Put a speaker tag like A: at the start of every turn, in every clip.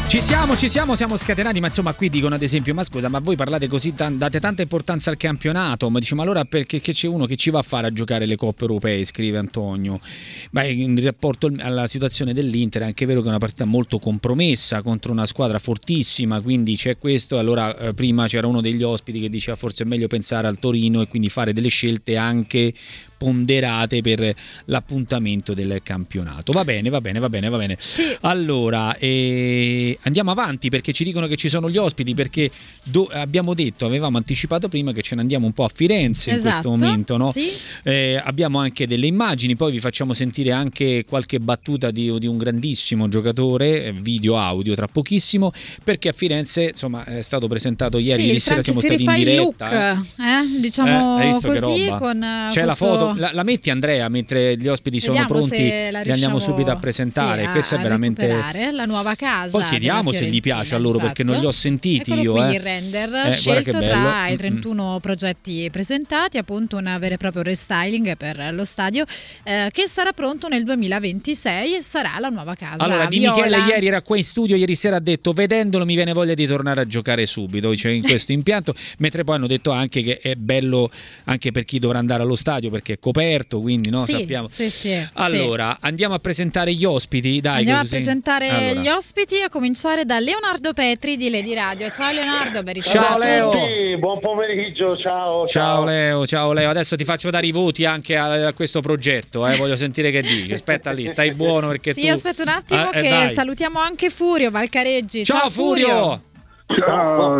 A: Siamo scatenati, ma insomma qui dicono ad esempio, ma scusa, ma voi parlate così, date tanta importanza al campionato, ma diciamo allora perché che c'è uno che ci va a fare a giocare le coppe europee, scrive Antonio. Ma in rapporto alla situazione dell'Inter è anche vero che è una partita molto compromessa contro una squadra fortissima, quindi c'è questo, allora prima c'era uno degli ospiti che diceva forse è meglio pensare al Torino e quindi fare delle scelte anche ponderate per l'appuntamento del campionato. Va bene.
B: Sì.
A: Allora, andiamo avanti perché ci dicono che ci sono gli ospiti, perché avevamo anticipato prima che ce ne andiamo un po' a Firenze in questo momento, no?
B: Sì.
A: Abbiamo anche delle immagini, poi vi facciamo sentire anche qualche battuta di un grandissimo giocatore, video audio tra pochissimo, perché a Firenze insomma è stato presentato ieri sera, siamo stati in diretta.
B: Diciamo
A: hai visto
B: così,
A: che roba?
B: con
A: c'è
B: questo...
A: la foto, la metti Andrea mentre gli ospiti sono pronti, li andiamo subito a presentare. Questo è veramente
B: la nuova casa.
A: Poi chiediamo se gli piace a loro, perché non li ho sentiti.
B: Eccolo
A: io
B: qui il render scelto tra i 31 progetti presentati, appunto un vero e proprio restyling per lo stadio che sarà pronto nel 2026 e sarà la nuova casa.
A: Allora Di Michele ieri era qua in studio, ieri sera ha detto vedendolo mi viene voglia di tornare a giocare subito, cioè in questo impianto, mentre poi hanno detto anche che è bello anche per chi dovrà andare allo stadio perché è coperto, quindi sappiamo. Allora andiamo a presentare gli ospiti, dai.
B: Andiamo a presentare gli ospiti, a cominciare da Leonardo Petri di Lady Radio. Ciao Leonardo, ben ritrovato.
A: Ciao Leo.
C: Buon pomeriggio, ciao
A: Leo. Adesso ti faccio dare i voti anche a questo progetto, voglio sentire che dici. Aspetta lì, stai buono perché tu...
B: aspetta un attimo che
A: dai.
B: Salutiamo anche Furio Valcareggi.
A: Ciao Furio.
D: Ciao,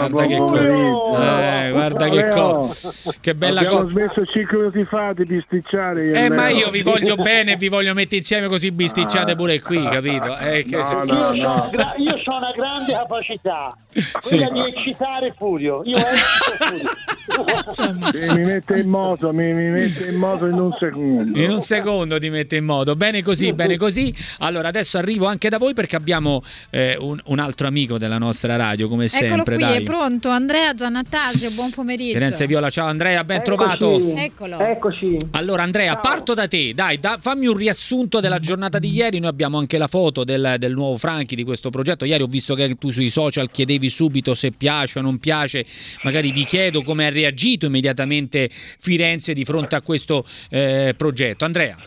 A: guarda che bella cosa.
D: Abbiamo smesso 5 minuti fa di bisticciare.
A: Ma io vi voglio bene e vi voglio mettere insieme, così bisticciate pure qui, capito?
C: Io ho una grande capacità, quella di eccitare Furio. Io
D: mi mette in moto, in un secondo.
A: In un secondo ti mette in moto. Bene così. Allora adesso arrivo anche da voi perché abbiamo un altro amico della nostra radio, come sempre.
B: Eccolo qui,
A: dai.
B: è pronto Andrea Giannattasio, buon pomeriggio.
A: Firenze Viola, ciao Andrea, ben trovato.
B: Eccolo.
C: Eccoci.
A: Allora Andrea, ciao. Parto da te, dai, fammi un riassunto della giornata di ieri. Noi abbiamo anche la foto del nuovo Franchi, di questo progetto. Ieri ho visto che tu sui social chiedevi subito se piace o non piace, magari vi chiedo come ha reagito immediatamente Firenze di fronte a questo progetto. Andrea.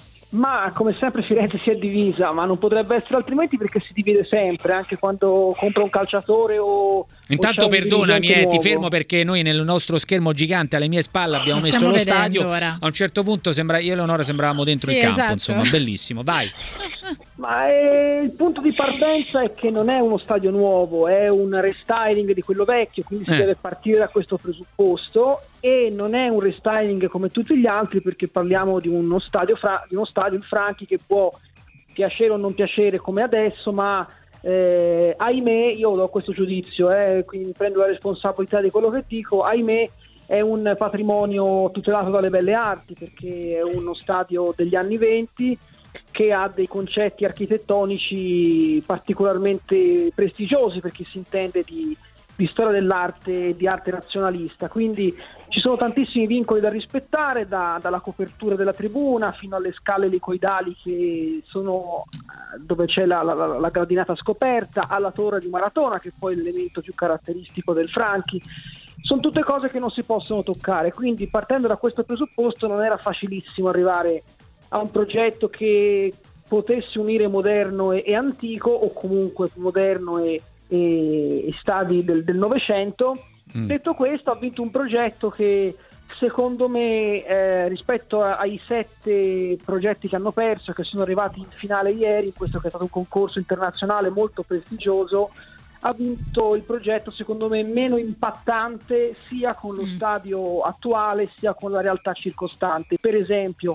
E: Ma come sempre Firenze si è divisa, ma non potrebbe essere altrimenti, perché si divide sempre, anche quando compra un calciatore o...
A: Intanto perdonami, ti fermo perché noi nel nostro schermo gigante alle mie spalle abbiamo messo lo stadio. Ora. A un certo punto io e Eleonora sembravamo dentro il campo,
B: esatto.
A: Insomma, bellissimo, vai.
E: Ma il punto di partenza è che non è uno stadio nuovo, è un restyling di quello vecchio, quindi si deve partire da questo presupposto, e non è un restyling come tutti gli altri, perché parliamo di uno stadio il Franchi, che può piacere o non piacere come adesso, ma ahimè, io do questo giudizio, quindi prendo la responsabilità di quello che dico, ahimè è un patrimonio tutelato dalle belle arti, perché è uno stadio degli anni 20 che ha dei concetti architettonici particolarmente prestigiosi per chi si intende di storia dell'arte e di arte nazionalista, quindi ci sono tantissimi vincoli da rispettare, dalla copertura della tribuna fino alle scale elicoidali che sono dove c'è la gradinata scoperta, alla torre di Maratona, che poi è l'elemento più caratteristico del Franchi. Sono tutte cose che non si possono toccare, quindi partendo da questo presupposto non era facilissimo arrivare a un progetto che potesse unire moderno e antico, o comunque moderno e stadi del Novecento. Detto questo, ha vinto un progetto che secondo me rispetto ai 7 progetti che hanno perso, che sono arrivati in finale ieri, questo che è stato un concorso internazionale molto prestigioso, ha vinto il progetto secondo me meno impattante, sia con lo stadio attuale sia con la realtà circostante. Per esempio,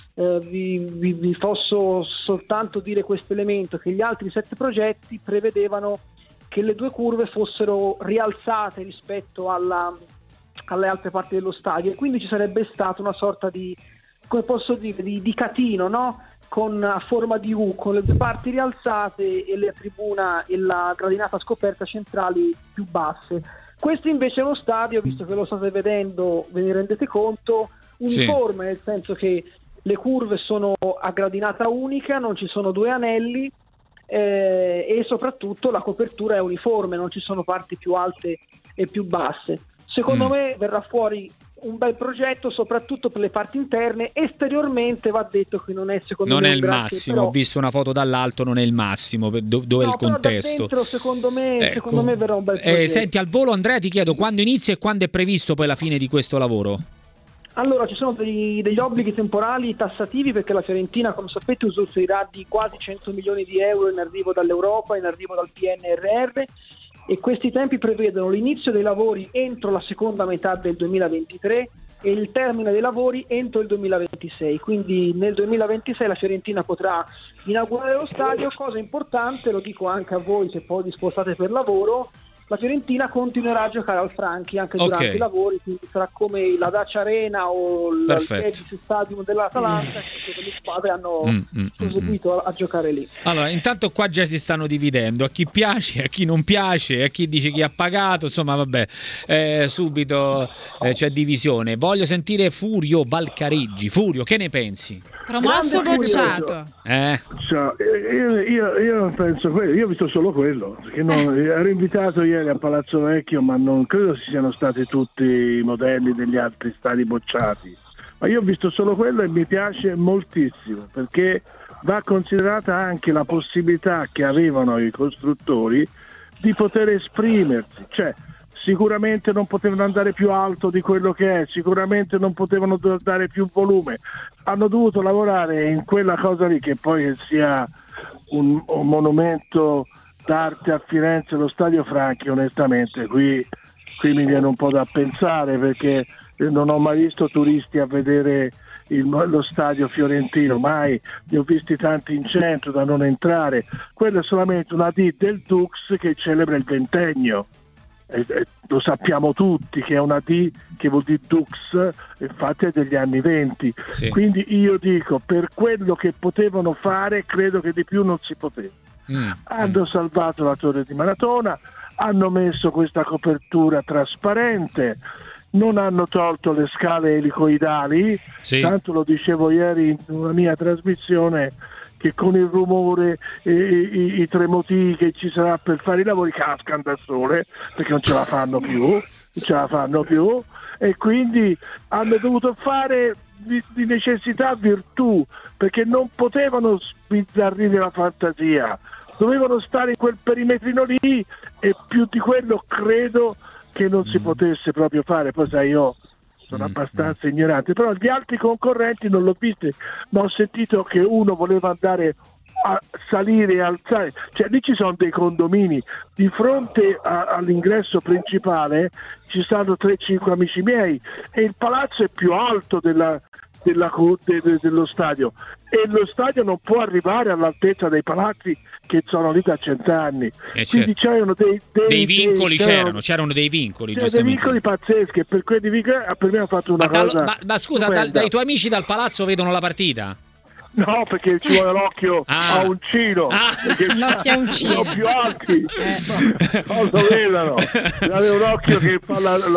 E: vi posso soltanto dire questo elemento, che gli altri 7 progetti prevedevano che le 2 curve fossero rialzate rispetto alle altre parti dello stadio, e quindi ci sarebbe stata una sorta di, come posso dire, di catino, no? A forma di U, con le 2 parti rialzate e la tribuna e la gradinata scoperta centrali più basse. Questo invece è lo stadio, visto che lo state vedendo, ve ne rendete conto, uniforme, nel senso che le curve sono a gradinata unica, non ci sono 2 anelli, e soprattutto la copertura è uniforme, non ci sono parti più alte e più basse. Secondo me verrà fuori un bel progetto, soprattutto per le parti interne. Esteriormente va detto che non è, secondo me,
A: non è il massimo, però... ho visto una foto dall'alto, non è il massimo, dove è il contesto.
E: Dentro, secondo me verrà un bel progetto.
A: Senti, al volo, Andrea, ti chiedo quando inizia e quando è previsto poi la fine di questo lavoro?
E: Allora, ci sono degli obblighi temporali tassativi, perché la Fiorentina, come sapete, usufruirà di quasi 100 milioni di euro in arrivo dall'Europa, in arrivo dal PNRR, e questi tempi prevedono l'inizio dei lavori entro la seconda metà del 2023 e il termine dei lavori entro il 2026. Quindi nel 2026 la Fiorentina potrà inaugurare lo stadio. Cosa importante, lo dico anche a voi se poi vi spostate per lavoro, la Fiorentina continuerà a giocare al Franchi anche durante i lavori, quindi sarà come la Dacia Arena o il Tegis Stadium dell'Atalanta, che le squadre hanno proseguito a giocare lì.
A: Allora, intanto qua già si stanno dividendo a chi piace, a chi non piace, a chi dice chi ha pagato, insomma vabbè, subito c'è divisione. Voglio sentire Furio Valcareggi. Furio, che ne pensi?
B: Promosso bocciato.
D: Io penso quello, io ho visto solo quello, perché ero invitato ieri a Palazzo Vecchio, ma non credo ci siano stati tutti i modelli degli altri stadi bocciati, ma io ho visto solo quello e mi piace moltissimo, perché va considerata anche la possibilità che avevano i costruttori di poter esprimersi, cioè sicuramente non potevano andare più alto di quello che è, sicuramente non potevano dare più volume, hanno dovuto lavorare in quella cosa lì, che poi sia un monumento d'arte a Firenze, lo Stadio Franchi, onestamente qui mi viene un po' da pensare, perché non ho mai visto turisti a vedere lo stadio fiorentino, mai, ne ho visti tanti in centro da non entrare. Quello è solamente una D del Dux che celebra il ventennio. Lo sappiamo tutti che è una D che vuol dire Dux, infatti è degli anni 20. Sì. Quindi io dico, per quello che potevano fare, credo che di più non si poteva. Hanno salvato la torre di Maratona, hanno messo questa copertura trasparente, non hanno tolto le scale elicoidali, tanto lo dicevo ieri in una mia trasmissione, che con il rumore i tremoti che ci sarà per fare i lavori cascano da sole, perché non ce la fanno più, e quindi hanno dovuto fare di necessità virtù, perché non potevano sbizzarrire la fantasia, dovevano stare in quel perimetrino lì, e più di quello credo che non si potesse proprio fare. Poi sai, io sono abbastanza ignorante, però gli altri concorrenti non l'ho visto, ma ho sentito che uno voleva andare a salire e alzare, cioè lì ci sono dei condomini, di fronte all'ingresso principale ci stanno 3-5 amici miei, e il palazzo è più alto dello stadio, e lo stadio non può arrivare all'altezza dei palazzi che sono lì da 100 anni, quindi c'erano dei vincoli,
A: c'erano dei vincoli,
D: dei vincoli pazzeschi, e per quelli vincoli per me ha fatto una cosa.
A: Ma scusa, dai tuoi amici dal palazzo vedono la partita?
D: No, perché ci vuole l'occhio a uncino,
B: l'occhio a uncino,
D: sono più alti, non lo vedono, aveva un occhio che fa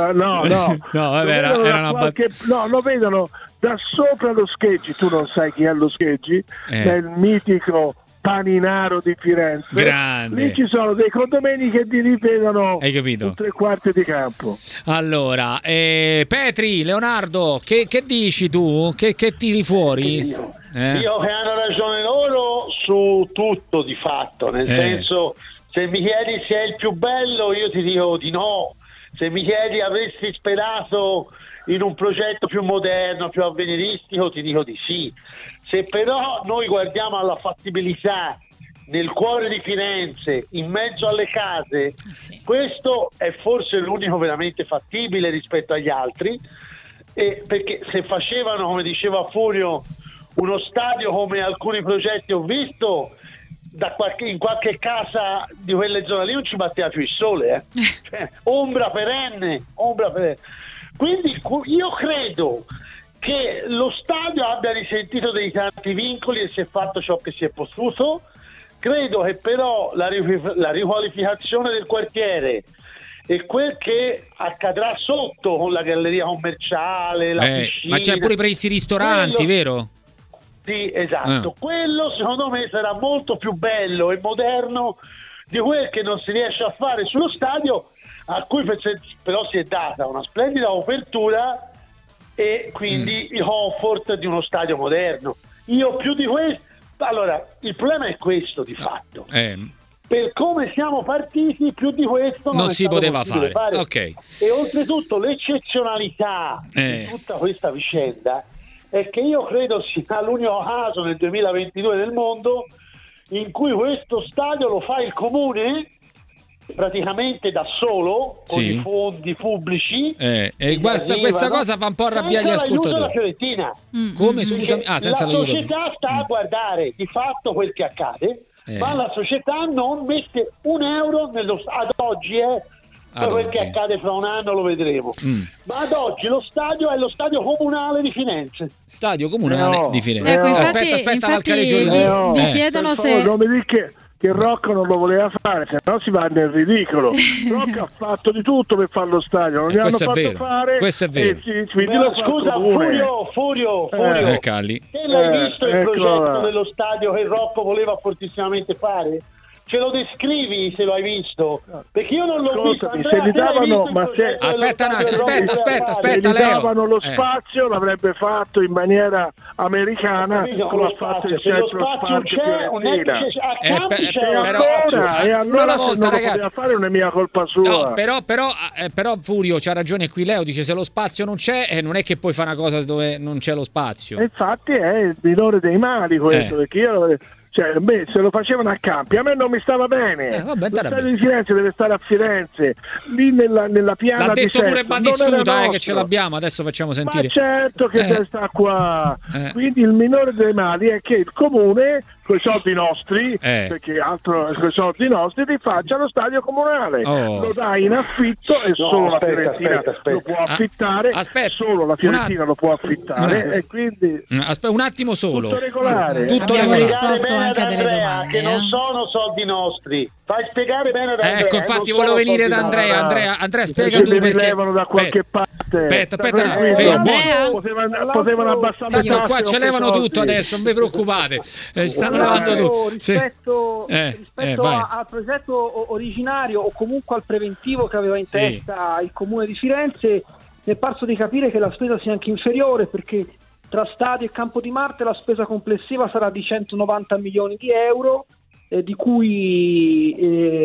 D: lo vedono da sopra lo Scheggi. Tu non sai chi è lo Scheggi, è il mitico Paninaro di Firenze.
A: Grande.
D: Lì ci sono dei condomini che ti rivedono un 3/4 di campo.
A: Allora, Petri, Leonardo, che dici tu? Che tiri fuori?
C: Io che hanno ragione loro su tutto, di fatto, nel senso, se mi chiedi se è il più bello, io ti dico di no. Se mi chiedi avresti sperato in un progetto più moderno, più avveniristico, ti dico di sì. Se però noi guardiamo alla fattibilità nel cuore di Firenze, in mezzo alle case, questo è forse l'unico veramente fattibile rispetto agli altri, perché se facevano, come diceva Furio, uno stadio come alcuni progetti ho visto, in qualche casa di quelle zone lì non ci batteva più il sole, cioè, ombra perenne. Quindi io credo che lo stadio abbia risentito dei tanti vincoli e si è fatto ciò che si è potuto. Credo che però la riqualificazione del quartiere e quel che accadrà sotto con la galleria commerciale, la piscina,
A: ma c'è pure previsti ristoranti, vero?
C: Sì, esatto. Quello secondo me sarà molto più bello e moderno di quel che non si riesce a fare sullo stadio, a cui però si è data una splendida apertura e quindi il comfort di uno stadio moderno. Io più di questo, allora il problema è questo di fatto. Per come siamo partiti, più di questo non si poteva fare.
A: Okay.
C: E oltretutto l'eccezionalità di tutta questa vicenda è che io credo sia l'unico caso nel 2022 nel mondo in cui questo stadio lo fa il comune praticamente da solo, con i fondi pubblici.
A: E questa cosa fa un po' arrabbiare gli ascoltatori.
C: La Fiorentina.
A: Come, scusami?
C: Senza la società sta a guardare di fatto quel che accade, ma la società non mette un euro ad oggi quel che accade fra un anno lo vedremo. Ma ad oggi lo stadio è lo stadio comunale di Firenze.
A: Stadio comunale di Firenze.
B: Ecco, infatti vi chiedono se
D: non mi dica che Rocco non lo voleva fare, se no si va nel ridicolo. Rocco ha fatto di tutto per fare lo stadio, non gli hanno fatto fare.
A: Questo è vero.
C: Scusa, Furio,
A: Calli.
C: te l'hai visto il progetto dello stadio che Rocco voleva fortissimamente fare? Ce lo descrivi se lo hai visto? Perché io non l'ho visto.
D: Andrea, se gli davano,
A: aspetta,
D: se gli davano lo spazio l'avrebbe fatto in maniera americana, come ha fatto il centro spazio Fiorentina. E allora se non lo poteva fare non è mia colpa sua.
A: No, però Furio c'ha ragione qui, Leo dice se lo spazio non c'è non è che puoi fare una cosa dove non c'è lo spazio.
D: Infatti è il minore dei mali questo, perché io... se lo facevano a Campi, a me non mi stava bene. Lo stadio di Firenze deve stare a Firenze, lì nella piana.
A: L'ha
D: di
A: detto pure Battistuta che ce l'abbiamo, adesso facciamo sentire.
D: Ma certo che sta qua. Quindi il minore dei mali è che il comune, con i soldi nostri, perché altro con i soldi nostri, ti faccia lo stadio comunale. Lo dai in affitto e solo la Fiorentina lo può affittare.
A: Solo
D: la Fiorentina lo può affittare e quindi
A: un attimo solo.
D: Tutto regolare.
B: Abbiamo risposto anche a delle domande
C: che non sono soldi nostri. Fai spiegare bene ad Andrea.
A: Ecco, infatti volevo venire da Andrea. Andrea, spiega tu perché
D: levano da qualche parte.
A: Aspetta,
D: potevano abbassare.
A: Tanto qua ce levano tutto adesso, non vi preoccupate. Stanno levando tutto.
E: Rispetto al progetto originario o comunque al preventivo che aveva in testa il Comune di Firenze, mi è parso di capire che la spesa sia anche inferiore, perché tra stadio e Campo di Marte la spesa complessiva sarà di 190 milioni di euro, di cui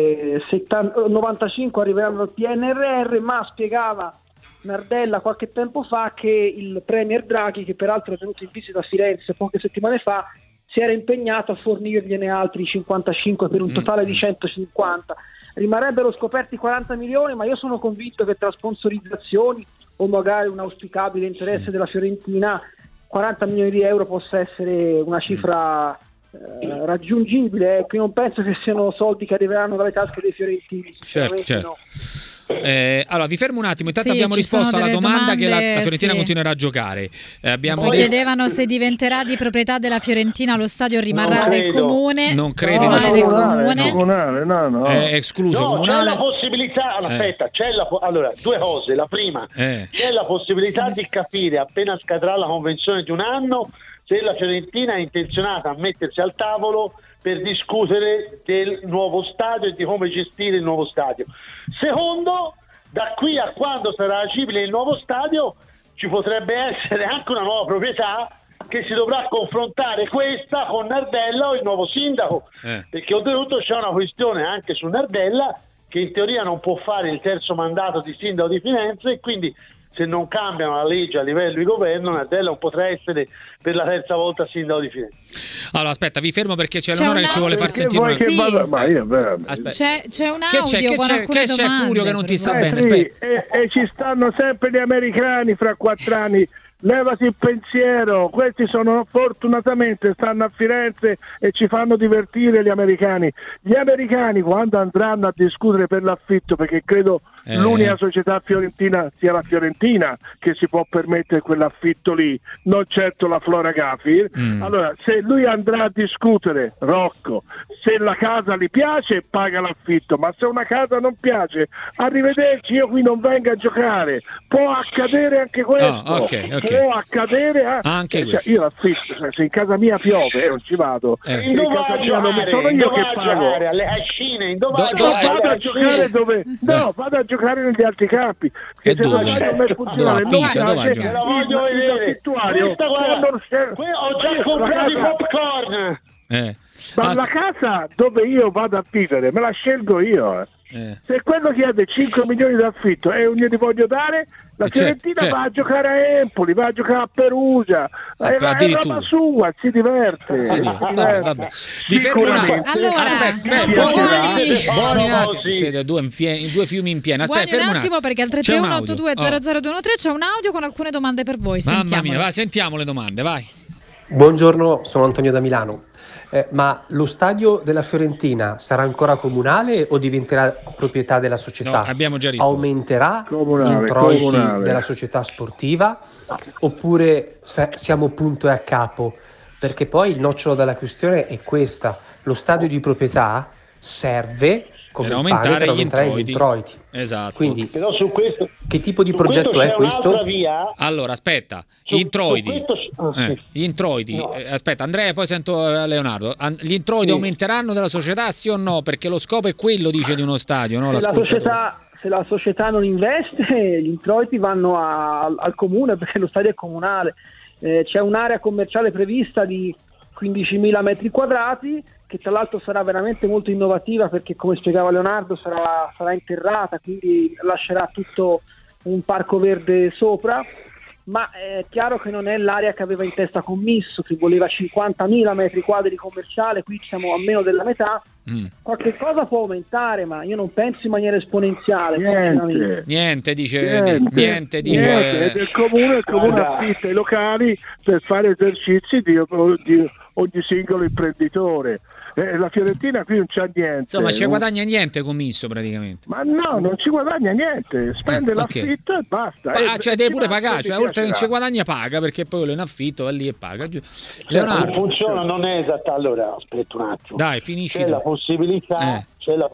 E: 95 arriveranno al PNRR, ma spiegava Nardella qualche tempo fa che il Premier Draghi, che peraltro è venuto in visita a Firenze poche settimane fa, si era impegnato a fornirgliene altri 55 per un totale di 150. Rimarrebbero scoperti 40 milioni, ma io sono convinto che tra sponsorizzazioni o magari un auspicabile interesse della Fiorentina 40 milioni di euro possa essere una cifra raggiungibile. Ecco, io non penso che siano soldi che arriveranno dalle tasche dei fiorentini,
A: certo.
E: No.
A: Allora vi fermo un attimo, intanto abbiamo risposto alla domanda che la Fiorentina continuerà a giocare.
B: Poi chiedevano se diventerà di proprietà della Fiorentina, lo stadio rimarrà del comune.
A: Non credo,
D: comunale, no.
A: È escluso comunale.
C: C'è la possibilità, allora, due cose. La prima, c'è la possibilità di capire appena scadrà la convenzione di un anno se la Fiorentina è intenzionata a mettersi al tavolo per discutere del nuovo stadio e di come gestire il nuovo stadio. Secondo, da qui a quando sarà agibile il nuovo stadio ci potrebbe essere anche una nuova proprietà che si dovrà confrontare questa con Nardella o il nuovo sindaco, perché oltretutto c'è una questione anche su Nardella che in teoria non può fare il terzo mandato di sindaco di Firenze, e quindi se non cambiano la legge a livello di governo Nardella non potrà essere per la terza volta sindaco di Firenze.
A: Allora aspetta, vi fermo perché c'è Eleonora che ci vuole far sentire
B: c'è un audio con alcune domande.
A: C'è Furio che non ti sta bene.
D: E ci stanno sempre gli americani fra 4 anni. Levati il pensiero, questi fortunatamente stanno a Firenze e ci fanno divertire gli americani. Gli americani quando andranno a discutere per l'affitto, perché credo l'unica società fiorentina sia la Fiorentina che si può permettere quell'affitto lì, non certo la Flora Gafir. Allora, se lui andrà a discutere, Rocco, se la casa gli piace paga l'affitto, ma se una casa non piace, arrivederci, io qui non vengo a giocare. Può accadere anche questo, può accadere
A: anche questo.
D: Io l'affitto, se in casa mia piove non ci vado, in casa mia non sono io che pago,
C: alle cascine,
D: vado a giocare dove vado a giocare negli altri campi,
A: e
D: se
A: dove?
D: non funziona
C: la voglio vedere. Ho già comprato i popcorn.
D: Ma la casa dove io vado a vivere me la scelgo io. Se quello chiede 5 milioni d'affitto e io gli voglio dare, la Fiorentina va a giocare a Empoli, va a giocare a Perugia, è roba sua, si diverte.
A: Vabbè. Sicuramente. Siete due fiumi in piena.
B: Aspetta, un attimo, perché al 331-8200-213 c'è un audio con alcune domande per voi.
A: Mamma mia, vai, sentiamo le domande, vai.
F: Buongiorno, sono Antonio da Milano. Ma lo stadio della Fiorentina sarà ancora comunale o diventerà proprietà della società?
A: No, abbiamo già risposto.
F: Aumenterà gli introiti della società sportiva oppure siamo punto e a capo? Perché poi il nocciolo della questione è questa: lo stadio di proprietà serve come
A: per aumentare
F: gli introiti.
A: Esatto.
F: Quindi,
C: però su questo,
F: che tipo di progetto è questo?
A: Allora, aspetta, gli introiti. Aspetta, Andrea, poi sento Leonardo. Gli introiti aumenteranno della società, sì o no? Perché lo scopo è quello, dice, di uno stadio, no?
E: Se la società non investe, gli introiti vanno al comune, perché lo stadio è comunale. C'è un'area commerciale prevista di 15.000 metri quadrati, che tra l'altro sarà veramente molto innovativa, perché, come spiegava Leonardo, sarà interrata, quindi lascerà tutto un parco verde sopra, ma è chiaro che non è l'area che aveva in testa Commisso, che voleva 50.000 metri quadri commerciale. Qui siamo a meno della metà. Qualche cosa può aumentare, ma io non penso in maniera esponenziale.
A: Niente, dice.
D: Il comune affitta i locali per fare esercizi di ogni singolo imprenditore. La Fiorentina qui non c'ha niente.
A: Insomma, ci guadagna niente Commisso praticamente.
D: Ma no, non ci guadagna niente, spende l'affitto e basta.
A: Cioè deve pure pagare, cioè, oltre che ci guadagna paga, perché poi lo in affitto va lì e paga.
C: Leonardo, funziona, non è esatta. Allora, aspetta un attimo.
A: Dai, finisci.
C: C'è la possibilità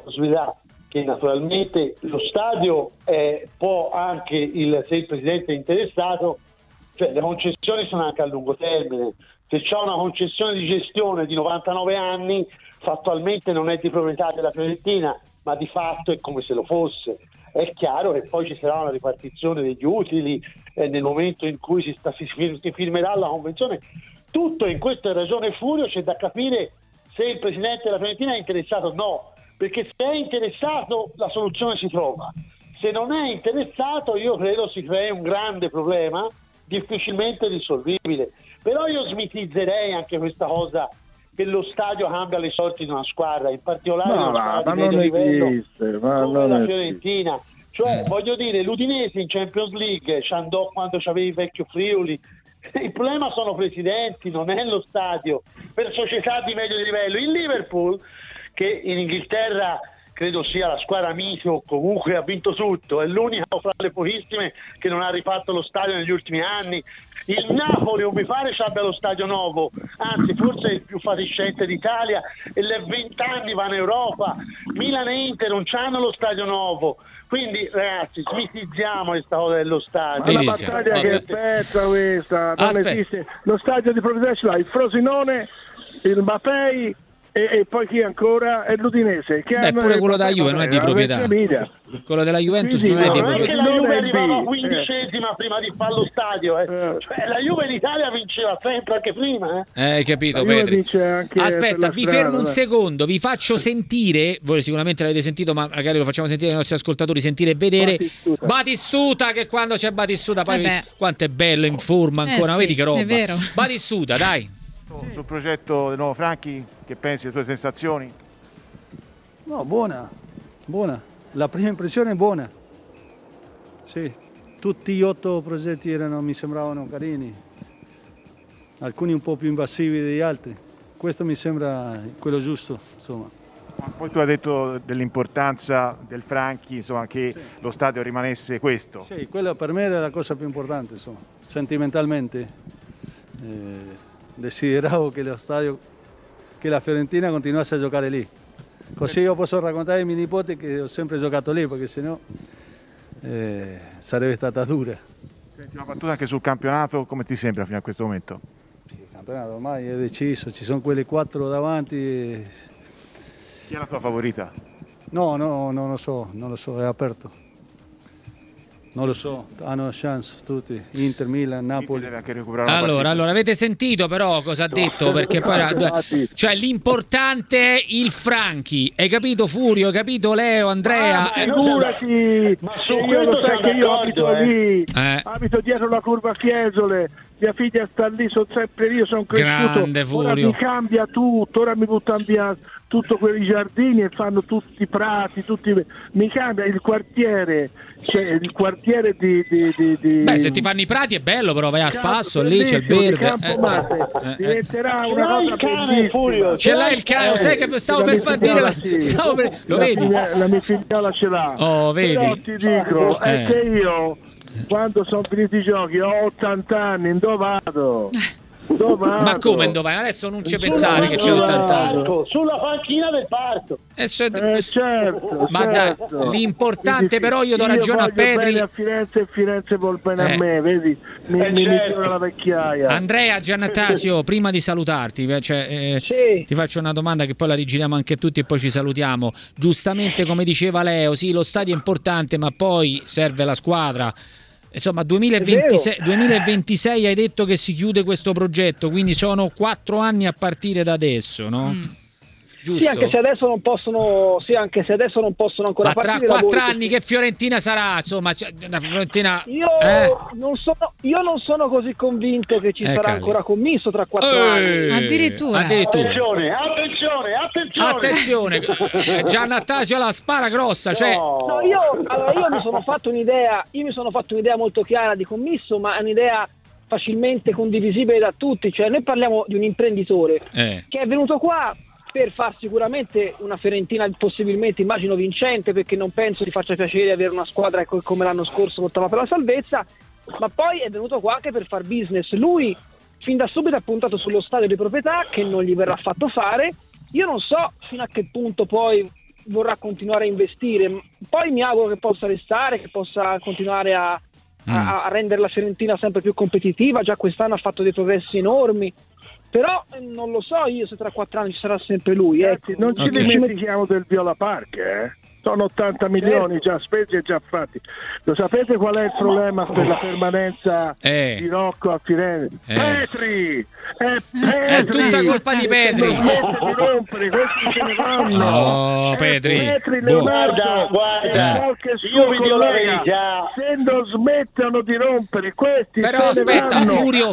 C: che naturalmente lo stadio può anche, se il presidente è interessato, cioè le concessioni sono anche a lungo termine. Se c'è una concessione di gestione di 99 anni, fattualmente non è di proprietà della Fiorentina, ma di fatto è come se lo fosse. È chiaro che poi ci sarà una ripartizione degli utili nel momento in cui si firmerà la convenzione. Tutto in questo è ragione Furio, c'è da capire se il presidente della Fiorentina è interessato o no, perché se è interessato la soluzione si trova. Se non è interessato, io credo si crei un grande problema, difficilmente risolvibile. Però io smitizzerei anche questa cosa che lo stadio cambia le sorti di una squadra, in particolare una squadra di medio livello come la Fiorentina. Cioè, voglio dire, l'Udinese in Champions League ci andò quando c'aveva il vecchio Friuli. Il problema sono presidenti, non è lo stadio, per società di medio livello. Il Liverpool, che in Inghilterra credo sia la squadra amica o comunque ha vinto tutto, è l'unica fra le pochissime che non ha rifatto lo stadio negli ultimi anni. Il Napoli non mi pare ci abbia lo stadio nuovo, anzi forse è il più fatiscente d'Italia e le 20 anni va in Europa. Milan e Inter non c'hanno lo stadio nuovo, quindi ragazzi smitizziamo questa cosa dello stadio.
D: Ma la battaglia che è persa questa, non esiste. Lo stadio di proprietà ce l'ha il Frosinone, il Mapei e poi chi ancora? È l'Udinese.
A: Pure quello della Juve non è di proprietà. Quello della Juventus non è di proprietà.
C: Anche la Juve arrivava 15esima prima di fare lo stadio. Cioè, la Juve in Italia vinceva sempre, anche prima.
A: Hai capito, Petri? Aspetta, vi fermo un secondo, vi faccio sentire, voi sicuramente l'avete sentito, ma magari lo facciamo sentire ai nostri ascoltatori, sentire e vedere Batistuta, che quando c'è Batistuta poi quanto è bello, in forma ancora, vedi che roba. È vero. Batistuta, dai.
G: Sul progetto del nuovo Franchi, che pensi, le tue sensazioni?
H: No, buona. La prima impressione è buona. Sì, tutti gli 8 progetti mi sembravano carini, alcuni un po' più invasivi degli altri. Questo mi sembra quello giusto, insomma.
G: Poi tu hai detto dell'importanza del Franchi, insomma, che lo stadio rimanesse questo.
H: Sì, quella per me era la cosa più importante, insomma, sentimentalmente. Desideravo che lo stadio, che la Fiorentina continuasse a giocare lì. Così io posso raccontare ai miei nipoti che ho sempre giocato lì, perché sennò sarebbe stata dura.
G: Senti, una battuta anche sul campionato, come ti sembra fino a questo momento?
H: Sì, il campionato ormai è deciso, ci sono quelle 4 davanti.
G: Chi è la tua favorita?
H: No, non lo so, è aperto. Non lo so, hanno chance tutti, Inter, Milan, Napoli.
G: Deve anche recuperare
A: allora, avete sentito però cosa ha detto? Perché poi cioè l'importante è il Franchi, hai capito Furio, hai capito Leo, Andrea?
D: Figurati,
C: ma su
D: io lo sai che io abito lì,
A: abito
D: dietro la curva Fiesole, mia figlia sta lì, sono sempre lì, sono cresciuto.
A: Grande Furio.
D: Ora mi cambia tutto, ora mi buttano via tutto quei giardini e fanno tutti i prati, mi cambia il quartiere, cioè il quartiere di
A: Beh, se ti fanno i prati è bello, però vai a spasso, lì c'è il verde.
D: Diventerà una cosa bellissima.
A: Ce l'hai il cane, sai che stavo per far dire lo vedi?
D: La mia figliola ce l'ha.
A: Oh, vedi?
D: Però ti dico, è che io quando sono finiti i giochi ho 80 anni, dove vado?
A: Ma come dove? Adesso non ci pensare che c'è 80 anni.
C: Sulla panchina del parco.
D: Certo,
A: ma
D: certo.
A: L'importante però io do ragione a Petri.
D: Bene a Firenze e Firenze vuol bene a me, vedi? Mi migliora la vecchiaia.
A: Andrea Giannattasio, prima di salutarti, ti faccio una domanda che poi la rigiriamo anche tutti e poi ci salutiamo. Giustamente come diceva Leo, sì, lo stadio è importante, ma poi serve la squadra. Insomma, 2026 hai detto che si chiude questo progetto, quindi sono 4 anni a partire da adesso, no? Giusto?
E: Sì, anche se adesso non possono, ancora partire.
A: Ma tra 4 anni che Fiorentina sarà, insomma, una Fiorentina.
E: Io non sono così convinto che ci sarà ancora commisso tra 4 anni.
B: Addirittura.
C: Attenzione.
A: Giannattasio la spara grossa, cioè.
E: No, io mi sono fatto un'idea, molto chiara di commisso, ma è un'idea facilmente condivisibile da tutti. Cioè, noi parliamo di un imprenditore che è venuto qua per far sicuramente una Fiorentina possibilmente, immagino, vincente, perché non penso ti faccia piacere avere una squadra come l'anno scorso lottava per la salvezza, ma poi è venuto qua anche per far business. Lui fin da subito ha puntato sullo stadio di proprietà, che non gli verrà fatto fare. Io non so fino a che punto poi vorrà continuare a investire, poi mi auguro che possa restare, che possa continuare a rendere la Fiorentina sempre più competitiva. Già quest'anno ha fatto dei progressi enormi, però non lo so io se tra 4 anni ci sarà sempre lui.
D: Non ci dimentichiamo del Viola Park, sono 80 milioni già spesi e già fatti. Lo sapete qual è il problema per la permanenza di Rocco a Firenze? Petri!
A: È tutta colpa di Petri.
D: Di rompere, questi se ne vanno.
A: Petri.
C: Guarda, io vi dico la verità.
D: Se non smettono di rompere questi
A: però
D: se
A: aspetta,
D: ne vanno.
A: Furio.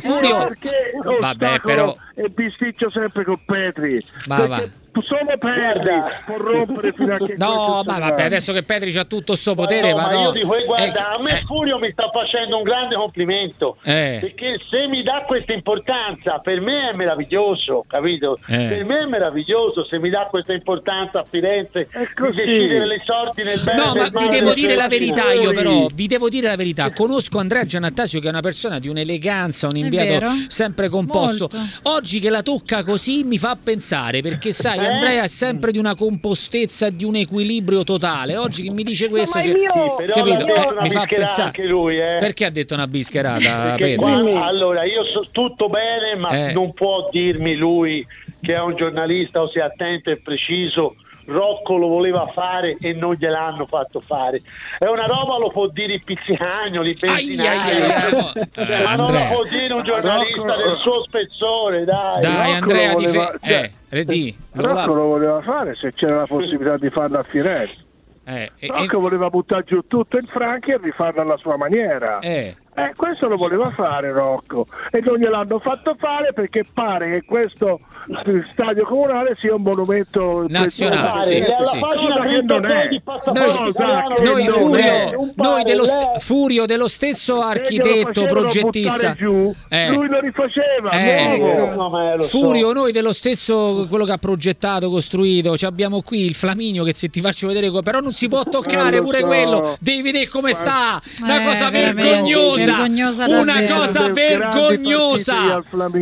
A: Vabbè, però.
D: E bisticcio sempre con Petri.
A: Va.
D: Solo Petri può rompere fino a che
A: vabbè, adesso che Petri c'ha tutto sto potere,
C: ma io dico, guarda, a me Furio mi sta facendo un grande complimento, perché se mi dà questa importanza, per me è meraviglioso, capito? Per me è meraviglioso se mi dà questa importanza a Firenze di decidere le sorti nel bene.
A: No, ma vi devo dire la verità, vi devo dire la verità. Conosco Andrea Giannattasio, che è una persona di un'eleganza, un inviato sempre composto.
B: Molto.
A: Oggi che la tocca così mi fa pensare, perché sai, Andrea è sempre di una compostezza e di un equilibrio totale. Oggi che mi dice questo,
C: capito?
A: Mi fa pensare
C: anche lui,
A: Perché ha detto una bischerata, Pedro?
C: Allora, io so tutto bene, ma non può dirmi lui che è un giornalista o sia attento e preciso. Rocco lo voleva fare e non gliel'hanno fatto fare. È una roba, lo può dire il Pizzicagnoli, il benzinaio, ma non lo può dire un giornalista del suo spessore. Dai
A: Andrea,
D: Rocco lo voleva fare se c'era la possibilità di farlo a Firenze. Rocco voleva buttare giù tutto il Franchi e rifarlo alla sua maniera. Questo lo voleva fare Rocco e non gliel'hanno fatto fare perché pare che questo stadio comunale sia un monumento
A: nazionale. Furio dello stesso architetto progettista
D: giù, lui lo rifaceva
A: Furio, noi dello stesso, quello che ha progettato, costruito, abbiamo qui il Flaminio che se ti faccio vedere, però non si può toccare pure quello, devi vedere come sta, una cosa vergognosa, una cosa vergognosa.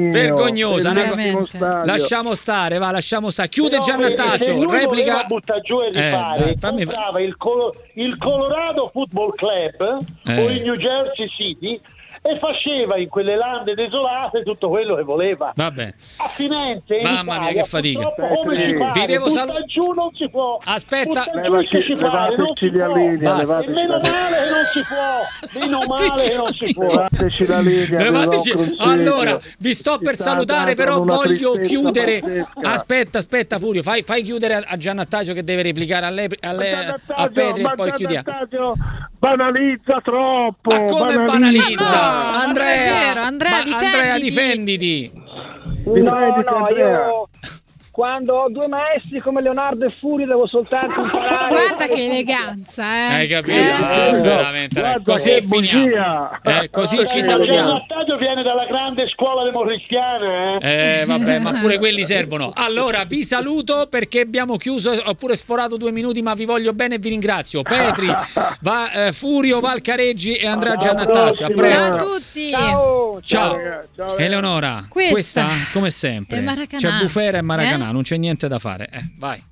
A: Lasciamo stare, chiude Giannattasio, replica.
C: Butta giù e rifare. Comprava il Colorado Football Club o il New Jersey City e faceva in quelle lande desolate tutto quello che voleva.
A: Vabbè.
C: A Firenze,
A: mamma mia, che fatica.
C: Come si fa?
A: Vi devo
C: giù non si può.
A: Aspetta,
D: levateci la linea.
C: Meno male che non si può.
D: Levateci la linea.
A: Allora, vi sto per salutare, però voglio chiudere. Aspetta, Furio, fai chiudere a Giannattasio che deve replicare a Petri e poi chiudiamo.
D: Banalizza troppo.
A: Ma come banalizza?
B: Andrea,
A: difenditi.
E: Io quando ho due maestri come Leonardo e Furio devo soltanto imparare.
B: Guarda che eleganza,
A: Hai capito? Veramente. Così finiamo. Così ci salutiamo.
C: Il stadio viene dalla grande scuola democristiana.
A: Vabbè, ma pure quelli servono. Allora, vi saluto perché abbiamo chiuso, ho pure sforato 2 minuti, ma vi voglio bene e vi ringrazio. Petri, Furio, Valcareggi e Andrea Giannattasio. A presto.
B: Ciao a tutti.
A: Ciao. Eleonora, questa come sempre
B: è Maracanã.
A: c'è Bufera e Maracanã, non c'è niente da fare. Vai.